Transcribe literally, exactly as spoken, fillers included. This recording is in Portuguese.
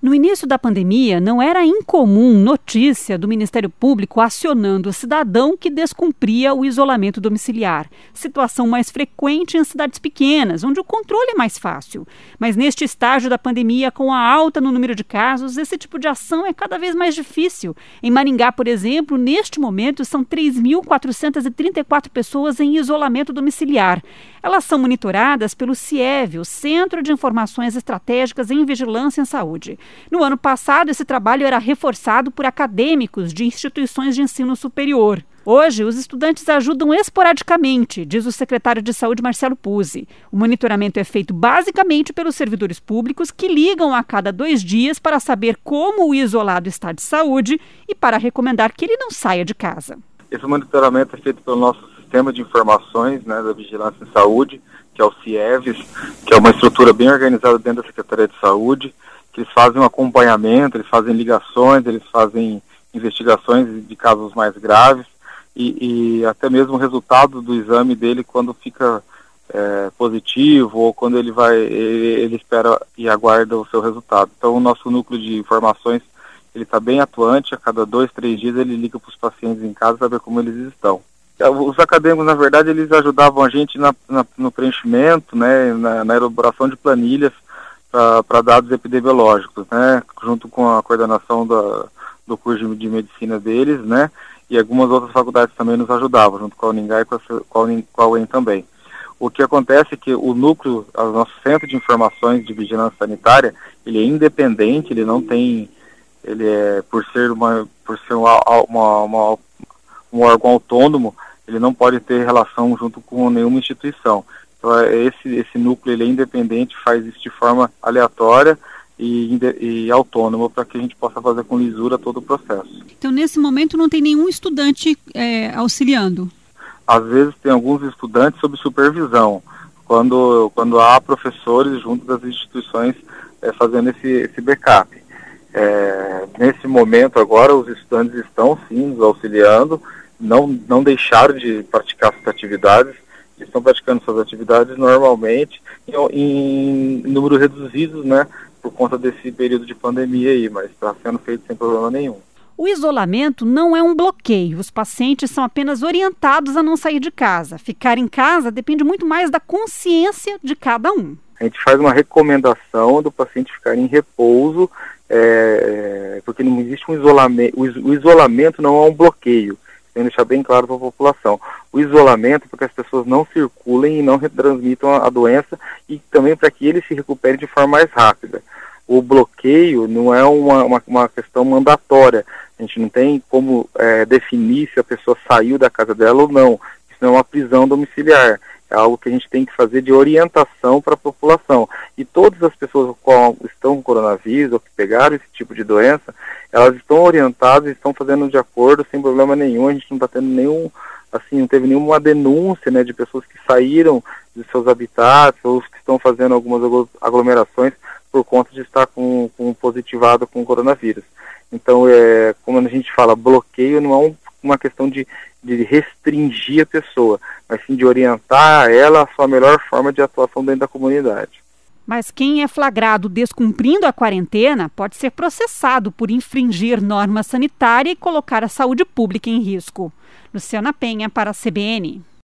No início da pandemia, não era incomum notícia do Ministério Público acionando o cidadão que descumpria o isolamento domiciliar. Situação mais frequente em cidades pequenas, onde o controle é mais fácil. Mas neste estágio da pandemia, com a alta no número de casos, esse tipo de ação é cada vez mais difícil. Em Maringá, por exemplo, neste momento, são três mil quatrocentas e trinta e quatro pessoas em isolamento domiciliar. Elas são monitoradas pelo CIEV, o Centro de Informações Estratégicas em Vigilância em Saúde. No ano passado, esse trabalho era reforçado por acadêmicos de instituições de ensino superior. Hoje, os estudantes ajudam esporadicamente, diz o secretário de Saúde, Marcelo Puzzi. O monitoramento é feito basicamente pelos servidores públicos que ligam a cada dois dias para saber como o isolado está de saúde e para recomendar que ele não saia de casa. Esse monitoramento é feito pelo nosso Sistema de Informações, né, da Vigilância em Saúde, que é o CIEVES, que é uma estrutura bem organizada dentro da Secretaria de Saúde, que eles fazem um acompanhamento, eles fazem ligações, eles fazem investigações de casos mais graves e, e até mesmo o resultado do exame dele quando fica é, positivo ou quando ele vai, ele, ele espera e aguarda o seu resultado. Então o nosso núcleo de informações ele está bem atuante, a cada dois, três dias ele liga para os pacientes em casa para ver como eles estão. Os acadêmicos, na verdade, eles ajudavam a gente na, na, no preenchimento, né, na, na elaboração de planilhas para dados epidemiológicos, né, junto com a coordenação da, do curso de, de medicina deles, né, e algumas outras faculdades também nos ajudavam, junto com a Uningá e com a, com a U E M também. O que acontece é que o núcleo, o nosso Centro de Informações de Vigilância Sanitária, ele é independente, ele não tem, ele é, por ser uma, por ser uma, uma, uma um órgão autônomo, ele não pode ter relação junto com nenhuma instituição. Então, esse, esse núcleo ele é independente, faz isso de forma aleatória e, e autônoma para que a gente possa fazer com lisura todo o processo. Então, nesse momento, não tem nenhum estudante é, auxiliando? Às vezes, tem alguns estudantes sob supervisão, quando, quando há professores junto das instituições é, fazendo esse, esse backup. É, nesse momento, agora, os estudantes estão, sim, nos auxiliando, Não, não deixaram de praticar suas atividades, estão praticando suas atividades normalmente, em, em números reduzidos, né, por conta desse período de pandemia aí, mas está sendo feito sem problema nenhum. O isolamento não é um bloqueio, os pacientes são apenas orientados a não sair de casa. Ficar em casa depende muito mais da consciência de cada um. A gente faz uma recomendação do paciente ficar em repouso, é, porque não existe um isolamento, o isolamento não é um bloqueio. Tem que deixar bem claro para a população. O isolamento é para que as pessoas não circulem e não retransmitam a, a doença e também para que eles se recuperem de forma mais rápida. O bloqueio não é uma, uma, uma questão mandatória. A gente não tem como é, definir se a pessoa saiu da casa dela ou não. Isso não é uma prisão domiciliar. É algo que a gente tem que fazer de orientação para a população. E todas as pessoas que estão com coronavírus ou que pegaram esse tipo de doença, elas estão orientadas e estão fazendo de acordo sem problema nenhum. A gente não está tendo nenhum, assim, não teve nenhuma denúncia, né, de pessoas que saíram de seus habitats ou que estão fazendo algumas aglomerações por conta de estar com, com positivado com o coronavírus. Então, é, como a gente fala, bloqueio não é um, uma questão de, de restringir a pessoa, mas sim de orientar ela a sua melhor forma de atuação dentro da comunidade. Mas quem é flagrado descumprindo a quarentena pode ser processado por infringir norma sanitária e colocar a saúde pública em risco. Luciana Penha para a C B N.